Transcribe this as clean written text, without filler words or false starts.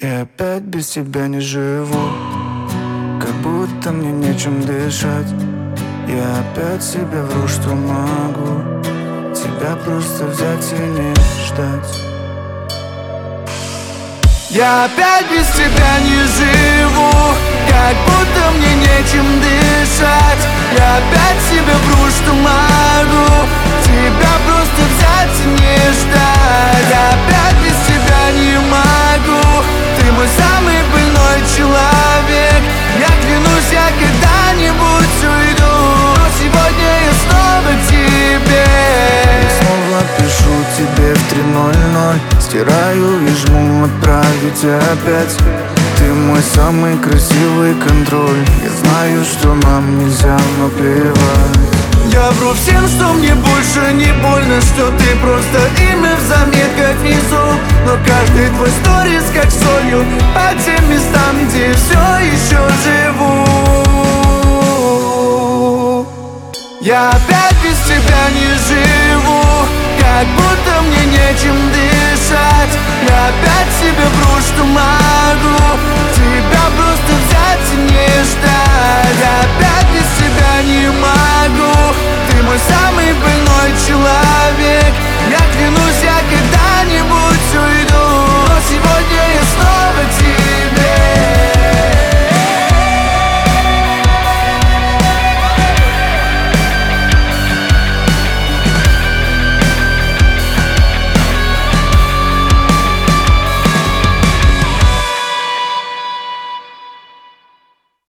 Я опять без тебя не живу, как будто мне нечем дышать. Я опять себе вру, что могу тебя просто взять и не ждать. Я опять без тебя не живу, как будто мне нечем дышать. Я опять себе вру, что могу тебя просто взять и не ждать. Я опять без тебя не могу, ты мой самый больной человек. Я клянусь, я когда-нибудь уйду, но сегодня я снова тебе. Я снова пишу тебе в 3:00, стираю и жму отправить опять. Ты мой самый красивый контроль. Я знаю, что нам нельзя, но плевать. Я вру всем, что мне больше не больно, что ты просто имя в заметках внизу. Но каждый твой сторис как солью по тем местам, где все еще живу. Я опять без тебя не живу, как будто мне нечем дышать. Я опять себе вру, что